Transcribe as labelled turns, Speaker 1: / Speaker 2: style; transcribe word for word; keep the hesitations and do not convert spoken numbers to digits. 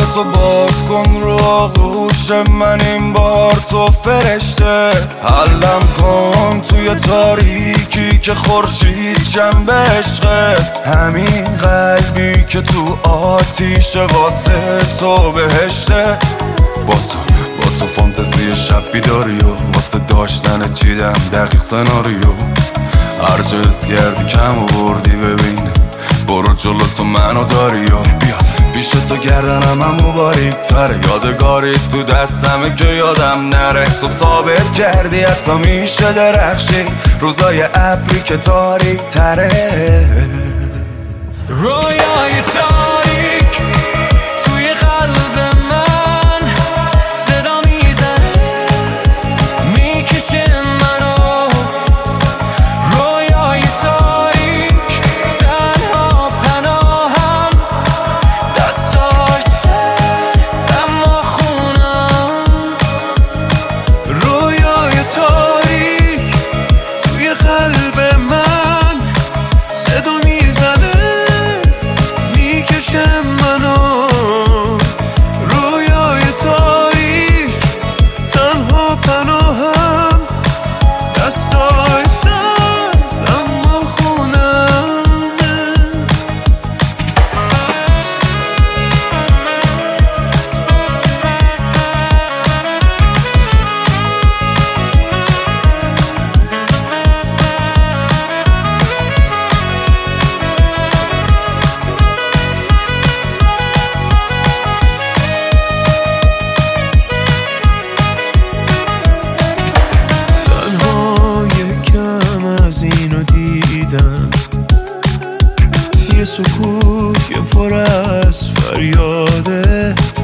Speaker 1: تو باز کن رو آغوش من این بار تو فرشته. حلم کن توی تاریکی که خورشید جنب عشقت. همین قلبی که تو آتیش واسه تو بهشته. با تو با تو فانتزی شب بیداری و واسه داشتن چیدم دقیق سناریو. هر جا حس کردی کم آوردی ببین برو جلو تو منو داری و بیا پیش تو گردنم همو باریک تره. یادگاری تو دستمه که یادم نره. تو صابر کردی حتی میشه درخشی روزای ابری که تاریک تره.
Speaker 2: رویای تاریک توی قلب من صدا میزنه میکشه منو. رویای تاریک تنها پناهم دستاش سر اما خونم.
Speaker 3: رویای تاریک توی قلب من صدا میزنه میکشه منو. رویای تاریک تنها پناهم دستای سرد اما خونم. تنها یکم از اینو دیدم یه سکوت که پر از فریاده.